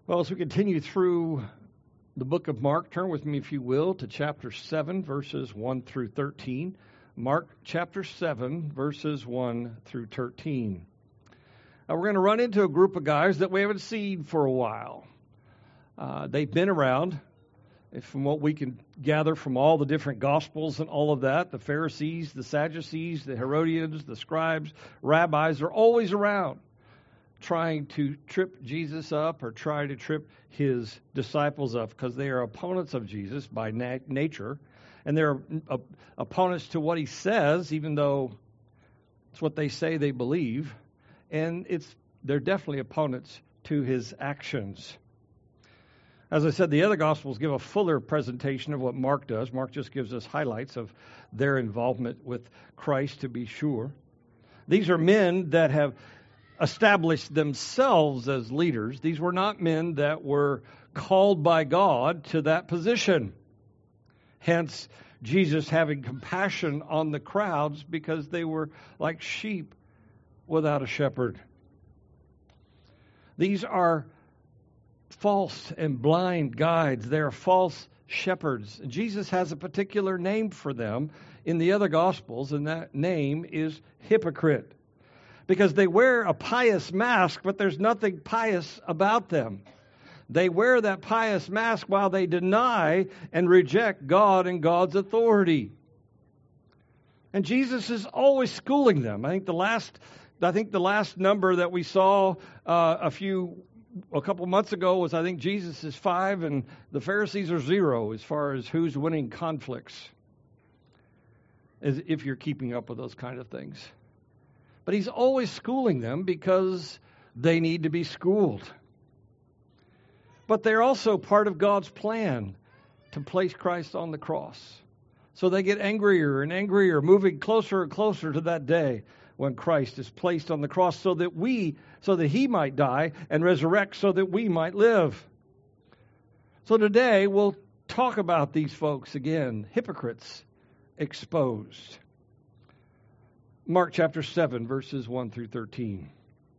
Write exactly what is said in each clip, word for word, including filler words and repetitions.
Well, as we continue through the book of Mark, turn with me, if you will, to chapter seven, verses one through thirteen. Mark chapter seven, verses one through thirteen. Now, we're going to run into a group of guys that we haven't seen for a while. Uh, they've been around. From what we can gather from all the different Gospels and all of that, the Pharisees, the Sadducees, the Herodians, the scribes, rabbis are always around, trying to trip Jesus up or try to trip his disciples up, because they are opponents of Jesus by na- nature, and they're op- opponents to what he says, even though it's what they say they believe, and it's they're definitely opponents to his actions. As I said, the other Gospels give a fuller presentation of what Mark does. Mark just gives us highlights of their involvement with Christ, to be sure. These are men that have established themselves as leaders. These were not men that were called by God to that position. Hence, Jesus having compassion on the crowds because they were like sheep without a shepherd. These are false and blind guides. They are false shepherds. Jesus has a particular name for them in the other Gospels, and that name is hypocrite. Because they wear a pious mask, but there's nothing pious about them. They wear that pious mask while they deny and reject God and God's authority. And Jesus is always schooling them. I think the last, I think the last number that we saw uh, a few, a couple months ago was, I think Jesus is five and the Pharisees are zero as far as who's winning conflicts, as if you're keeping up with those kind of things. But he's always schooling them because they need to be schooled. But they're also part of God's plan to place Christ on the cross. So they get angrier and angrier, moving closer and closer to that day when Christ is placed on the cross so that we, so that he might die and resurrect so that we might live. So today we'll talk about these folks again, hypocrites exposed. Mark chapter seven, verses one through thirteen.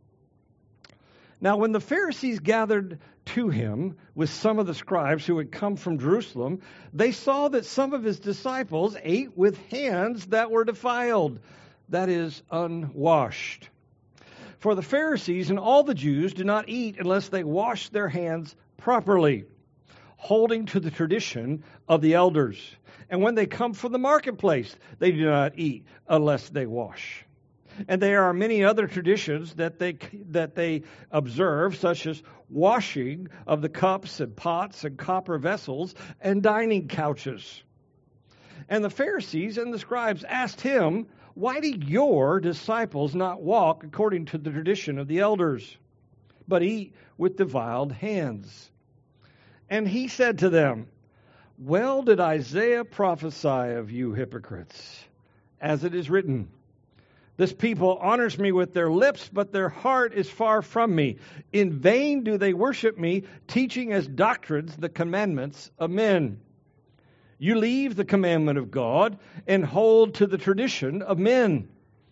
Now, when the Pharisees gathered to him with some of the scribes who had come from Jerusalem, they saw that some of his disciples ate with hands that were defiled, that is, unwashed. For the Pharisees and all the Jews do not eat unless they wash their hands properly, holding to the tradition of the elders. And when they come from the marketplace, they do not eat unless they wash. And there are many other traditions that they that they observe, such as washing of the cups and pots and copper vessels and dining couches. And the Pharisees and the scribes asked him, "Why do your disciples not walk according to the tradition of the elders, but eat with defiled hands?" And he said to them, "Well did Isaiah prophesy of you hypocrites, as it is written, 'This people honors me with their lips, but their heart is far from me. In vain do they worship me, teaching as doctrines the commandments of men.' You leave the commandment of God and hold to the tradition of men."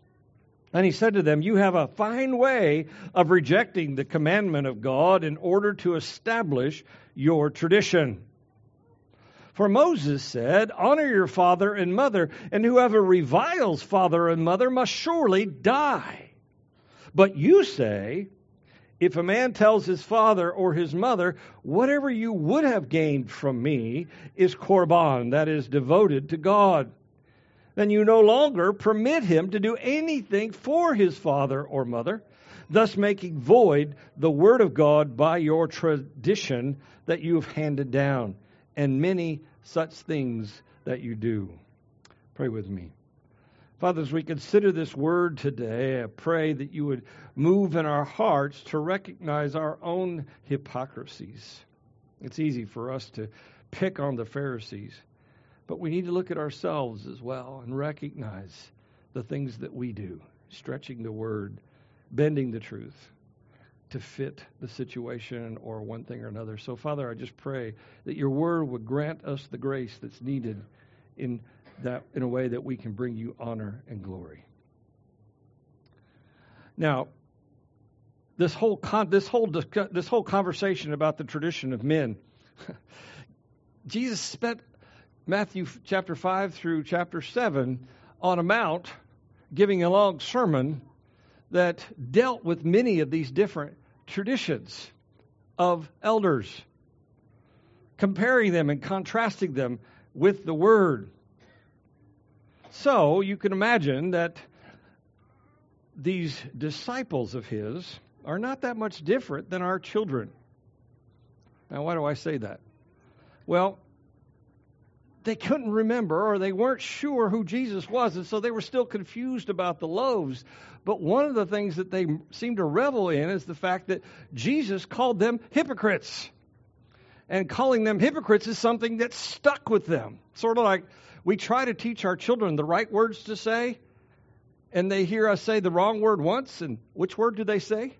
And he said to them, "You have a fine way of rejecting the commandment of God in order to establish your tradition. For Moses said, 'Honor your father and mother,' and whoever reviles father and mother must surely die. But you say, 'If a man tells his father or his mother, whatever you would have gained from me is korban, that is devoted to God,' then you no longer permit him to do anything for his father or mother, thus making void the word of God by your tradition that you have handed down, and many such things that you do." Pray with me. Father, as we consider this word today, I pray that you would move in our hearts to recognize our own hypocrisies. It's easy for us to pick on the Pharisees, but we need to look at ourselves as well and recognize the things that we do, stretching the word, bending the truth to fit the situation or one thing or another. So, Father, I just pray that your word would grant us the grace that's needed in that in a way that we can bring you honor and glory. Now, this whole con- this whole discu- this whole conversation about the tradition of men. Jesus spent Matthew chapter five through chapter seven on a mount giving a long sermon that dealt with many of these different traditions of elders, comparing them and contrasting them with the Word. So you can imagine that these disciples of his are not that much different than our children. Now, why do I say that? Well, they couldn't remember, or they weren't sure who Jesus was, and so they were still confused about the loaves. But one of the things that they seem to revel in is the fact that Jesus called them hypocrites. And calling them hypocrites is something that stuck with them. Sort of like we try to teach our children the right words to say, and they hear us say the wrong word once, and which word do they say?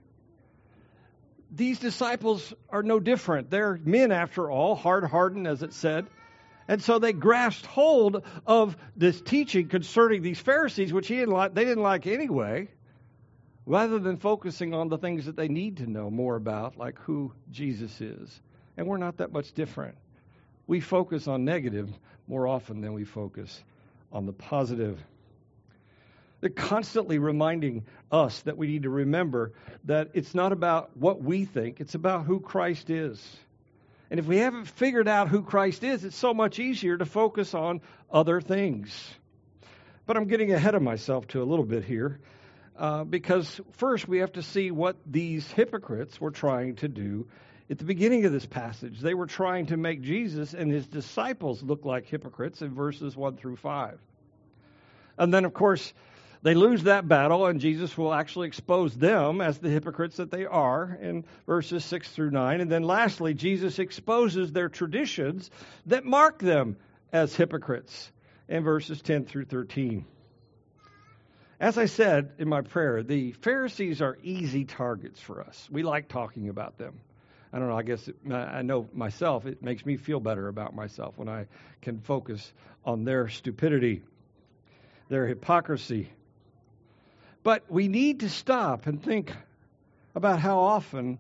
These disciples are no different. They're men, after all, hard-hardened, as it said. And so they grasped hold of this teaching concerning these Pharisees, which he didn't like, they didn't like anyway, rather than focusing on the things that they need to know more about, like who Jesus is. And we're not that much different. We focus on negative more often than we focus on the positive. They're constantly reminding us that we need to remember that it's not about what we think, it's about who Christ is. And if we haven't figured out who Christ is, it's so much easier to focus on other things. But I'm getting ahead of myself to a little bit here, uh, because first we have to see what these hypocrites were trying to do at the beginning of this passage. They were trying to make Jesus and his disciples look like hypocrites in verses one through five. And then, of course, they lose that battle, and Jesus will actually expose them as the hypocrites that they are in verses six through nine. And then lastly, Jesus exposes their traditions that mark them as hypocrites in verses ten through thirteen. As I said in my prayer, the Pharisees are easy targets for us. We like talking about them. I don't know, I guess it, I know myself, it makes me feel better about myself when I can focus on their stupidity, their hypocrisy. But we need to stop and think about how often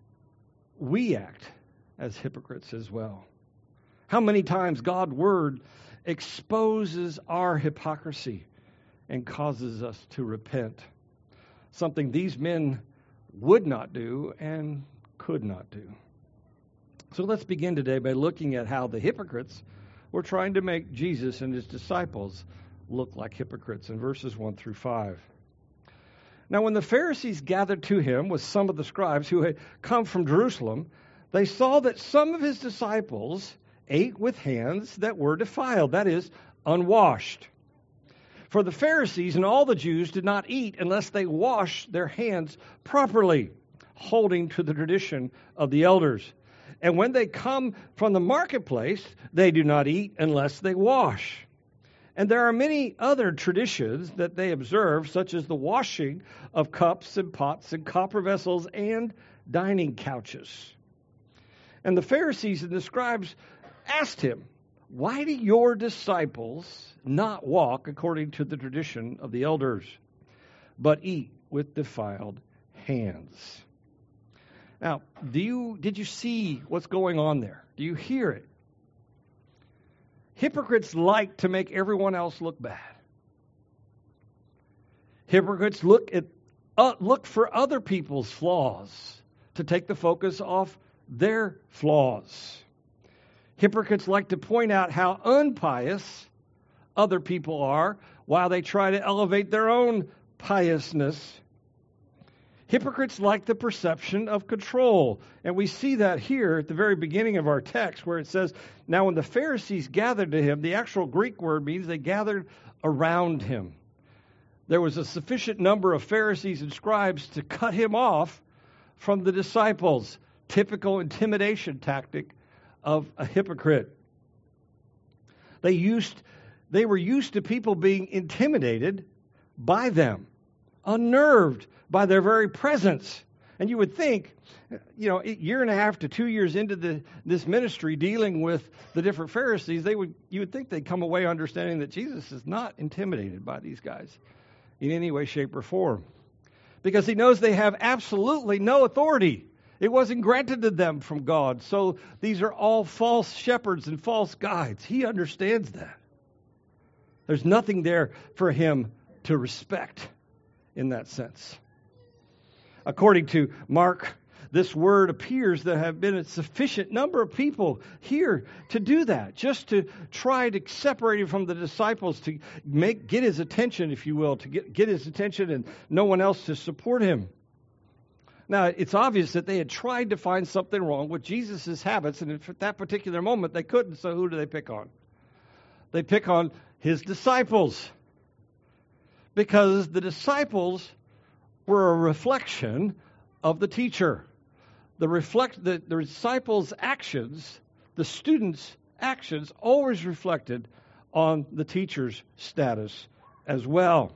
we act as hypocrites as well. How many times God's Word exposes our hypocrisy and causes us to repent. Something these men would not do and could not do. So let's begin today by looking at how the hypocrites were trying to make Jesus and his disciples look like hypocrites in verses one through five. Now, when the Pharisees gathered to him with some of the scribes who had come from Jerusalem, they saw that some of his disciples ate with hands that were defiled, that is, unwashed. For the Pharisees and all the Jews did not eat unless they washed their hands properly, holding to the tradition of the elders. And when they come from the marketplace, they do not eat unless they wash. And there are many other traditions that they observe, such as the washing of cups and pots and copper vessels and dining couches. And the Pharisees and the scribes asked him, "Why do your disciples not walk according to the tradition of the elders, but eat with defiled hands?" Now, do you did you see what's going on there? Do you hear it? Hypocrites like to make everyone else look bad. Hypocrites look at uh, look for other people's flaws to take the focus off their flaws. Hypocrites like to point out how unpious other people are while they try to elevate their own piousness. Hypocrites like the perception of control. And we see that here at the very beginning of our text where it says, "Now when the Pharisees gathered to him," the actual Greek word means they gathered around him. There was a sufficient number of Pharisees and scribes to cut him off from the disciples. Typical intimidation tactic of a hypocrite. They used, they were used to people being intimidated by them, unnerved by their very presence. And you would think, you know, a year and a half to two years into the, this ministry dealing with the different Pharisees, they would you would think they'd come away understanding that Jesus is not intimidated by these guys in any way, shape, or form. because he knows they have absolutely no authority. It wasn't granted to them from God. So these are all false shepherds and false guides. He understands that. There's nothing there for him to respect in that sense. According to Mark, this word appears to have been a sufficient number of people here to do that, just to try to separate him from the disciples, to make get his attention, if you will, to get, get his attention and no one else to support him. Now, it's obvious that they had tried to find something wrong with Jesus' habits, and at that particular moment they couldn't, so who do they pick on? They pick on his disciples, because the disciples were a reflection of the teacher. The reflect the, the disciples' actions, the students' actions, always reflected on the teacher's status as well.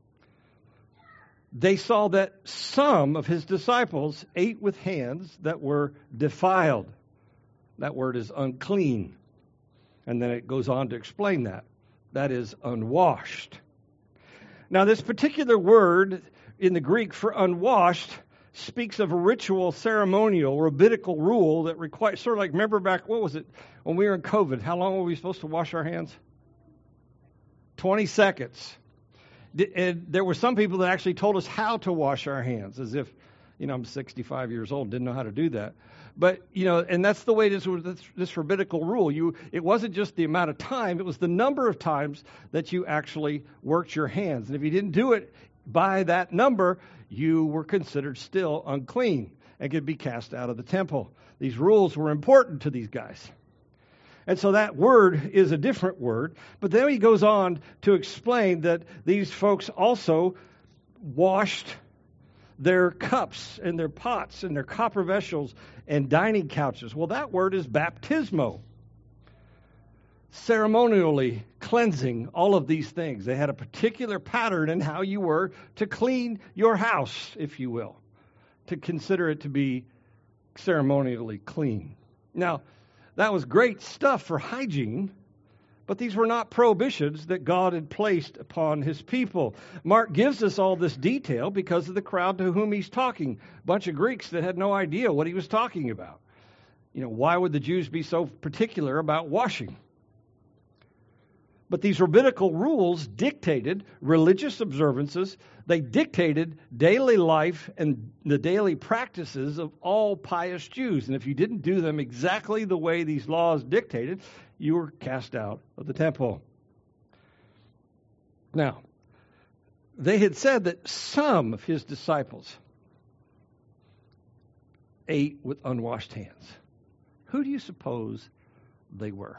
They saw that some of his disciples ate with hands that were defiled. That word is unclean. And then it goes on to explain that. That is unwashed. Now, this particular word in the Greek for unwashed speaks of a ritual, ceremonial, rabbinical rule that requires, sort of like, remember back, what was it, when we were in COVID, how long were we supposed to wash our hands? twenty seconds. And there were some people that actually told us how to wash our hands, as if, you know, I'm sixty-five years old, didn't know how to do that. But, you know, and that's the way this was, this, this rabbinical rule. You, it wasn't just the amount of time, it was the number of times that you actually worked your hands. And if you didn't do it by that number, you were considered still unclean and could be cast out of the temple. These rules were important to these guys. And so that word is a different word. But then he goes on to explain that these folks also washed their cups and their pots and their copper vessels and dining couches. Well, that word is baptismo. Ceremonially cleansing all of these things. They had a particular pattern in how you were to clean your house, if you will, to consider it to be ceremonially clean. Now, that was great stuff for hygiene, but these were not prohibitions that God had placed upon his people. Mark gives us all this detail because of the crowd to whom he's talking. A bunch of Greeks that had no idea what he was talking about. You know, why would the Jews be so particular about washing? But these rabbinical rules dictated religious observances. They dictated daily life and the daily practices of all pious Jews. And if you didn't do them exactly the way these laws dictated, you were cast out of the temple. Now, they had said that some of his disciples ate with unwashed hands. Who do you suppose they were?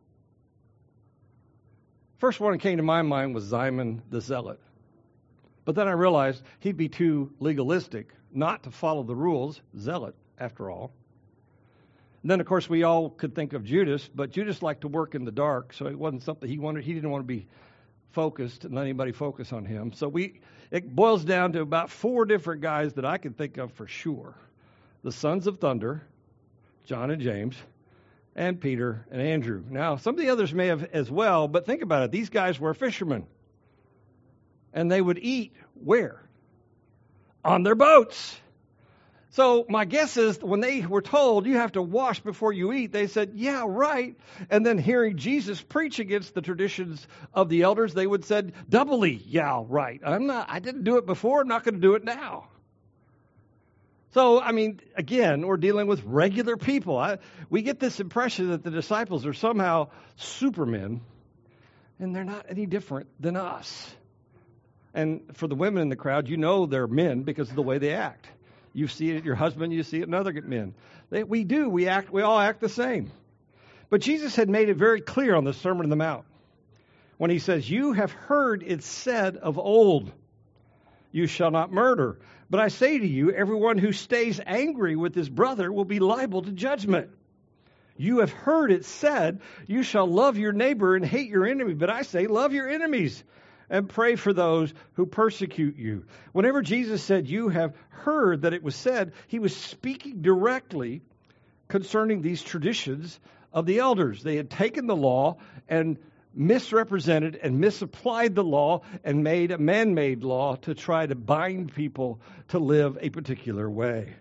First one that came to my mind was Simon the Zealot. But then I realized he'd be too legalistic not to follow the rules. Zealot, after all. And then, of course, we all could think of Judas, but Judas liked to work in the dark, so it wasn't something he wanted. He didn't want to be focused and let anybody focus on him. So we it boils down to about four different guys that I can think of for sure. The sons of thunder, John and James, and Peter and Andrew. Now, some of the others may have as well, but think about it. These guys were fishermen. And they would eat where? On their boats. So my guess is when they were told you have to wash before you eat, they said, yeah, right. And then hearing Jesus preach against the traditions of the elders, they would said, doubly, yeah, right. I'm not, I didn't do it before. I'm not going to do it now. So, I mean, again, we're dealing with regular people. I, we get this impression that the disciples are somehow supermen, and they're not any different than us. And for the women in the crowd, you know they're men because of the way they act. You see it in your husband, you see it in other men. They, we do. We act. We all act the same. But Jesus had made it very clear on the Sermon on the Mount when he says, you have heard it said of old, you shall not murder. But I say to you, everyone who stays angry with his brother will be liable to judgment. You have heard it said, you shall love your neighbor and hate your enemy. But I say, love your enemies and pray for those who persecute you. Whenever Jesus said, you have heard that it was said, he was speaking directly concerning these traditions of the elders. They had taken the law and misrepresented and misapplied the law and made a man-made law to try to bind people to live a particular way.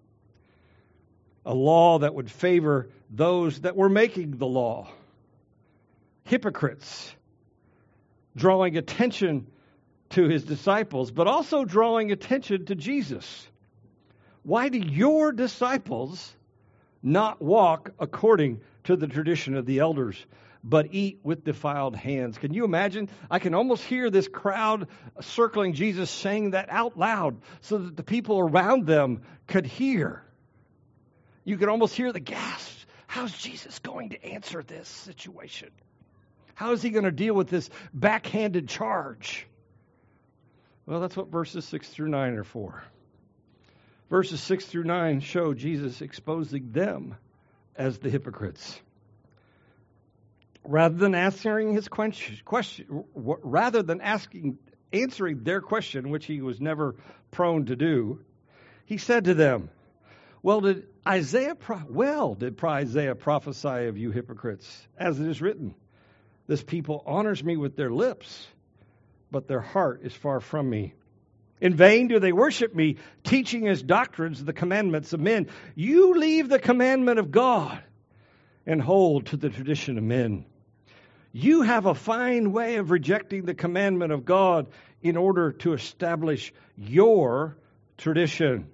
A law that would favor those that were making the law. Hypocrites, drawing attention to his disciples, but also drawing attention to Jesus. Why do your disciples not walk according to the tradition of the elders, but eat with defiled hands? Can you imagine? I can almost hear this crowd circling Jesus saying that out loud so that the people around them could hear. You can almost hear the gasps. How's Jesus going to answer this situation? How is he going to deal with this backhanded charge? Well, that's what verses six through nine are for. Verses six through nine show Jesus exposing them as the hypocrites. Rather than answering his question, question rather than asking, answering their question, which he was never prone to do, he said to them, "Well, did Isaiah pro- well did Isaiah prophesy of you hypocrites, as it is written, this people honors me with their lips, but their heart is far from me. In vain do they worship me, teaching as doctrines the commandments of men. You leave the commandment of God and hold to the tradition of men. You have a fine way of rejecting the commandment of God in order to establish your tradition."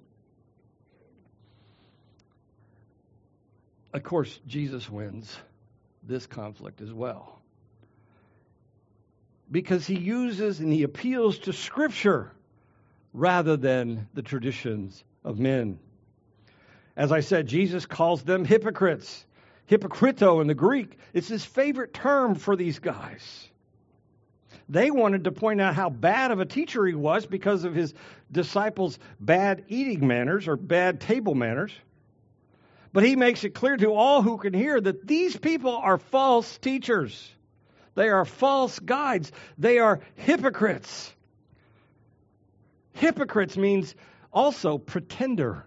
Of course, Jesus wins this conflict as well, because he uses and he appeals to Scripture rather than the traditions of men. As I said, Jesus calls them hypocrites. Hypocrito in the Greek, it's his favorite term for these guys. They wanted to point out how bad of a teacher he was because of his disciples' bad eating manners or bad table manners. But he makes it clear to all who can hear that these people are false teachers. They are false guides. They are hypocrites. Hypocrites means also pretender,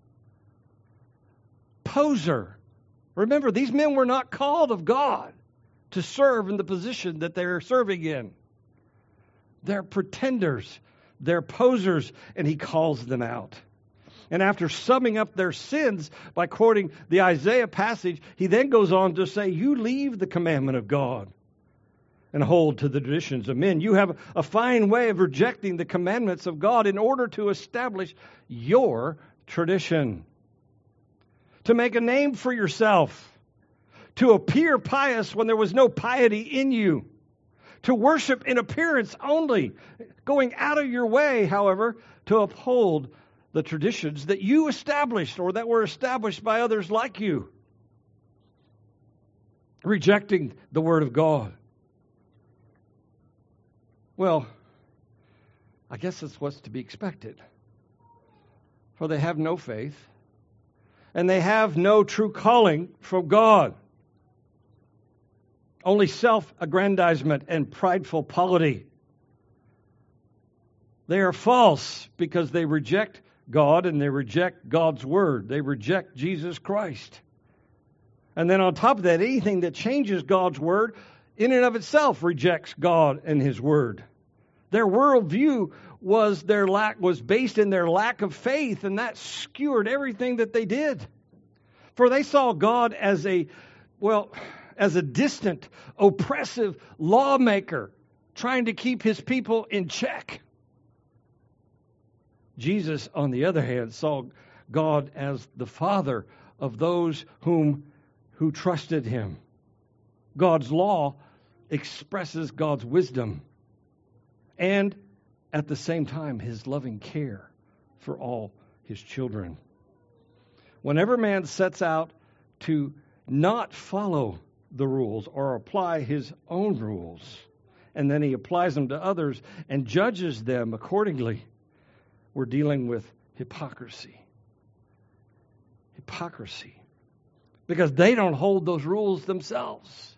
poser. Remember, these men were not called of God to serve in the position that they're serving in. They're pretenders. They're posers, and he calls them out. And after summing up their sins by quoting the Isaiah passage, he then goes on to say, you leave the commandment of God and hold to the traditions of men. You have a fine way of rejecting the commandments of God in order to establish your tradition. To make a name for yourself. To appear pious when there was no piety in you. To worship in appearance only. Going out of your way, however, to uphold the traditions that you established or that were established by others like you. Rejecting the Word of God. Well, I guess that's what's to be expected. For they have no faith, and they have no true calling from God. Only self-aggrandizement and prideful polity. They are false because they reject God and they reject God's Word. They reject Jesus Christ. And then on top of that, anything that changes God's Word in and of itself rejects God and His Word. Their worldview was their lack was based in their lack of faith, and that skewered everything that they did. For they saw God as a, well, as a distant, oppressive lawmaker trying to keep His people in check. Jesus, on the other hand, saw God as the Father of those whom who trusted Him. God's law expresses God's wisdom and, at the same time, His loving care for all His children. Whenever man sets out to not follow the rules or apply his own rules, and then he applies them to others and judges them accordingly, we're dealing with hypocrisy. Hypocrisy. Because they don't hold those rules themselves.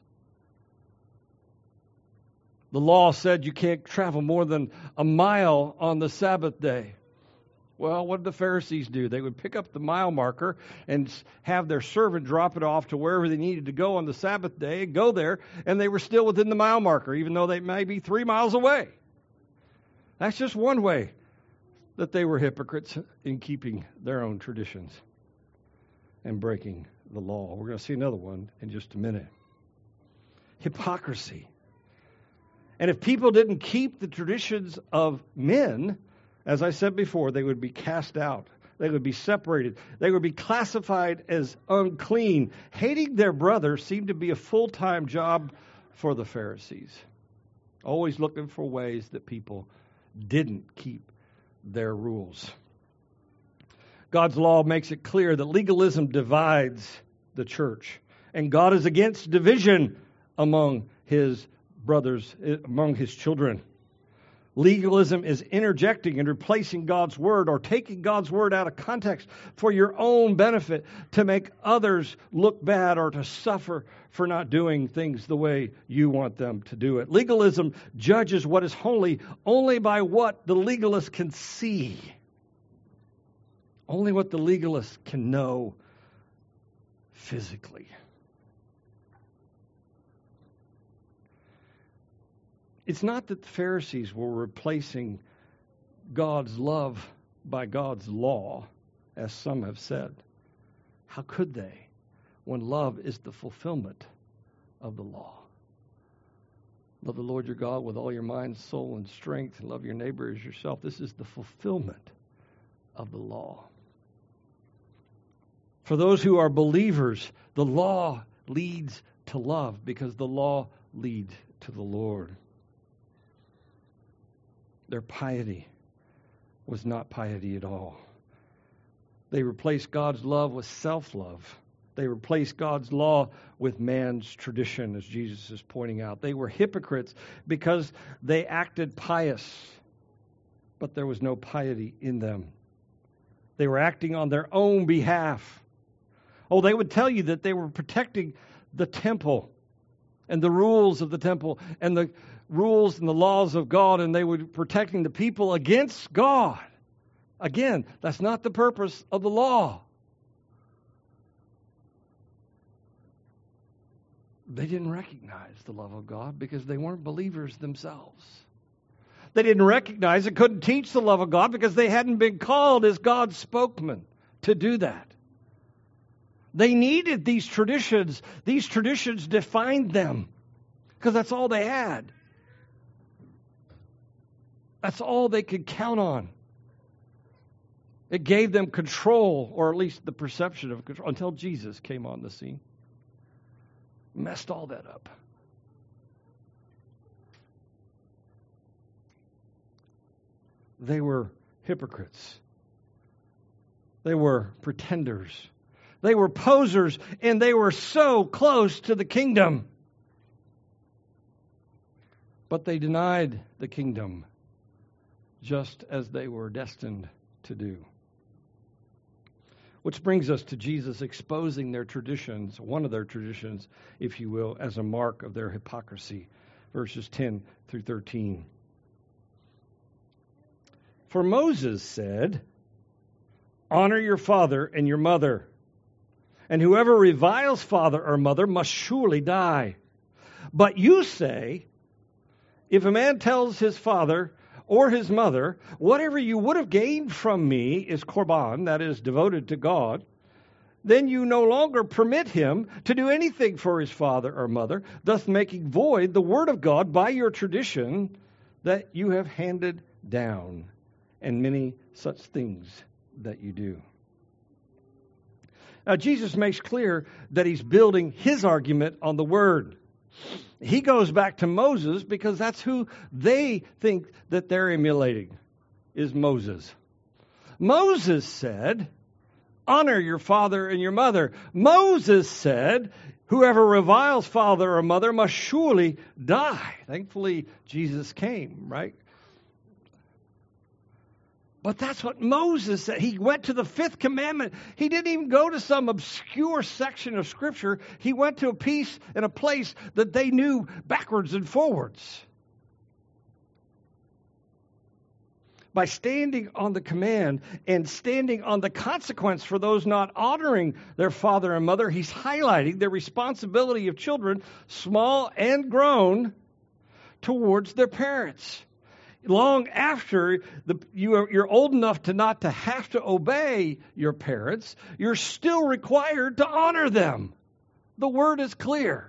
The law said you can't travel more than a mile on the Sabbath day. Well, what did the Pharisees do? They would pick up the mile marker and have their servant drop it off to wherever they needed to go on the Sabbath day, go there, and they were still within the mile marker, even though they may be three miles away. That's just one way that they were hypocrites in keeping their own traditions and breaking the law. We're going to see another one in just a minute. Hypocrisy. And if people didn't keep the traditions of men, as I said before, they would be cast out. They would be separated. They would be classified as unclean. Hating their brother seemed to be a full-time job for the Pharisees. Always looking for ways that people didn't keep their rules. God's law makes it clear that legalism divides the church, and God is against division among his brothers, among his children. Legalism is interjecting and replacing God's word or taking God's word out of context for your own benefit, to make others look bad or to suffer for not doing things the way you want them to do it. Legalism judges what is holy only by what the legalist can see. Only what the legalist can know physically. It's not that the Pharisees were replacing God's love by God's law, as some have said. How could they, when love is the fulfillment of the law? Love the Lord your God with all your mind, soul, and strength, and love your neighbor as yourself. This is the fulfillment of the law. For those who are believers, the law leads to love because the law leads to the Lord. Their piety was not piety at all. They replaced God's love with self-love. They replaced God's law with man's tradition, as Jesus is pointing out. They were hypocrites because they acted pious, but there was no piety in them. They were acting on their own behalf. Oh, they would tell you that they were protecting the temple and the rules of the temple and the rules and the laws of God, and they were protecting the people against God. Again, that's not the purpose of the law. They didn't recognize the love of God because they weren't believers themselves. They didn't recognize and couldn't teach the love of God because they hadn't been called as God's spokesman to do that. They needed these traditions. These traditions defined them because that's all they had. That's all they could count on. It gave them control, or at least the perception of control, until Jesus came on the scene. Messed all that up. They were hypocrites. They were pretenders. They were posers, and they were so close to the kingdom. But they denied the kingdom, just as they were destined to do. Which brings us to Jesus exposing their traditions, one of their traditions, if you will, as a mark of their hypocrisy. Verses ten through thirteen. For Moses said, "Honor your father and your mother, and whoever reviles father or mother must surely die. But you say, if a man tells his father or his mother, whatever you would have gained from me is korban, that is, devoted to God, then you no longer permit him to do anything for his father or mother, thus making void the word of God by your tradition that you have handed down, and many such things that you do." Now, Jesus makes clear that he's building his argument on the word. He goes back to Moses because that's who they think that they're emulating, is Moses. Moses said, "Honor your father and your mother." Moses said, "Whoever reviles father or mother must surely die." Thankfully, Jesus came, right? But that's what Moses said. He went to the fifth commandment. He didn't even go to some obscure section of Scripture. He went to a piece and a place that they knew backwards and forwards. by standing on the command and standing on the consequence for those not honoring their father and mother, he's highlighting the responsibility of children, small and grown, towards their parents. Long after the, you are, you're old enough to not to have to obey your parents, you're still required to honor them. The word is clear.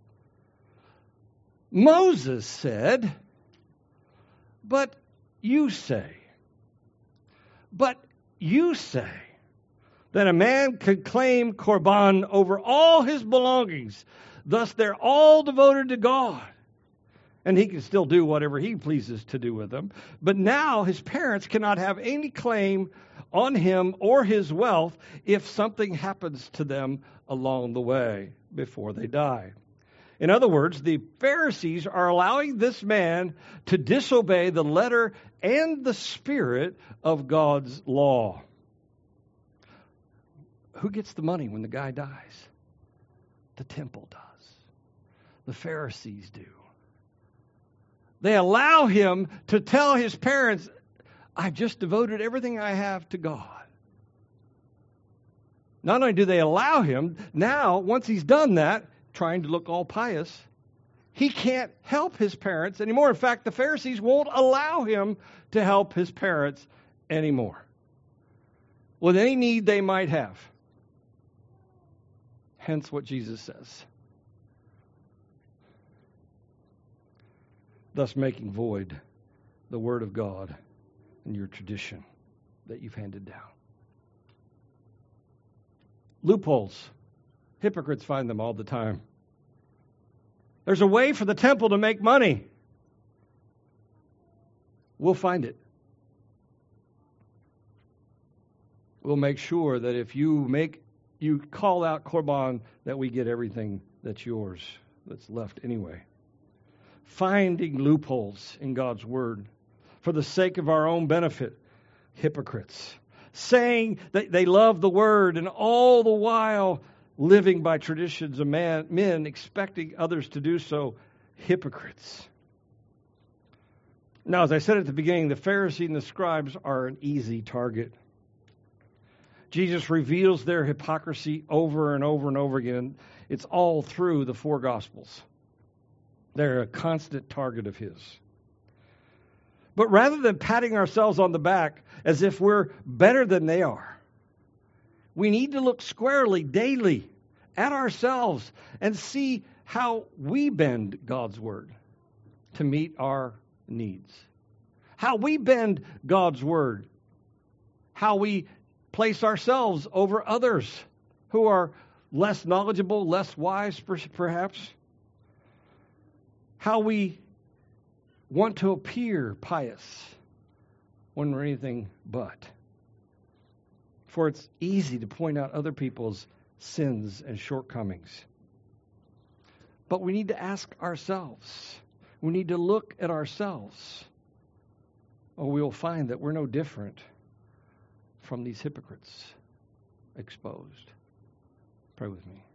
Moses said, but you say, but you say that a man could claim Korban over all his belongings. Thus they're all devoted to God. And he can still do whatever he pleases to do with them. But now his parents cannot have any claim on him or his wealth if something happens to them along the way before they die. In other words, the Pharisees are allowing this man to disobey the letter and the spirit of God's law. Who gets the money when the guy dies? The temple does. The Pharisees do. They allow him to tell his parents, I've just devoted everything I have to God. Not only do they allow him, now, once he's done that, trying to look all pious, he can't help his parents anymore. In fact, the Pharisees won't allow him to help his parents anymore with any need they might have. Hence what Jesus says. Thus making void the word of God and your tradition that you've handed down. Loopholes. Hypocrites find them all the time. There's a way for the temple to make money. We'll find it. We'll make sure that if you make you call out Korban, that we get everything that's yours, that's left anyway. Finding loopholes in God's word for the sake of our own benefit. Hypocrites. Saying that they love the word and all the while living by traditions of man, men, expecting others to do so. Hypocrites. Now, as I said at the beginning, the Pharisees and the scribes are an easy target. Jesus reveals their hypocrisy over and over and over again. It's all through the four Gospels. They're a constant target of his. But rather than patting ourselves on the back as if we're better than they are, we need to look squarely daily at ourselves and see how we bend God's word to meet our needs. How we bend God's word. How we place ourselves over others who are less knowledgeable, less wise perhaps. How we want to appear pious when we're anything but. For it's easy to point out other people's sins and shortcomings. But we need to ask ourselves. We need to look at ourselves. Or we will find that we're no different from these hypocrites exposed. Pray with me.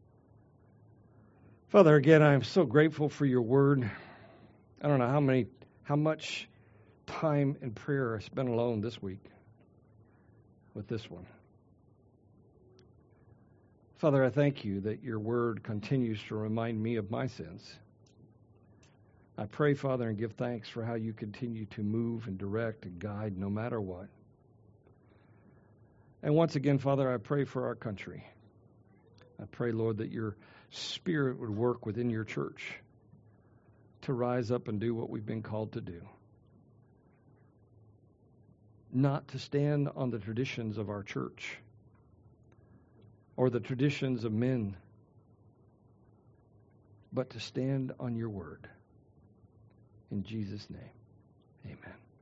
Father, again, I am so grateful for your word. I don't know how many, how much time in prayer I spent alone this week with this one. Father, I thank you that your word continues to remind me of my sins. I pray, Father, and give thanks for how you continue to move and direct and guide no matter what. And once again, Father, I pray for our country. I pray, Lord, that your Spirit would work within your church to rise up and do what we've been called to do. Not to stand on the traditions of our church or the traditions of men, but to stand on your word. In Jesus' name, amen.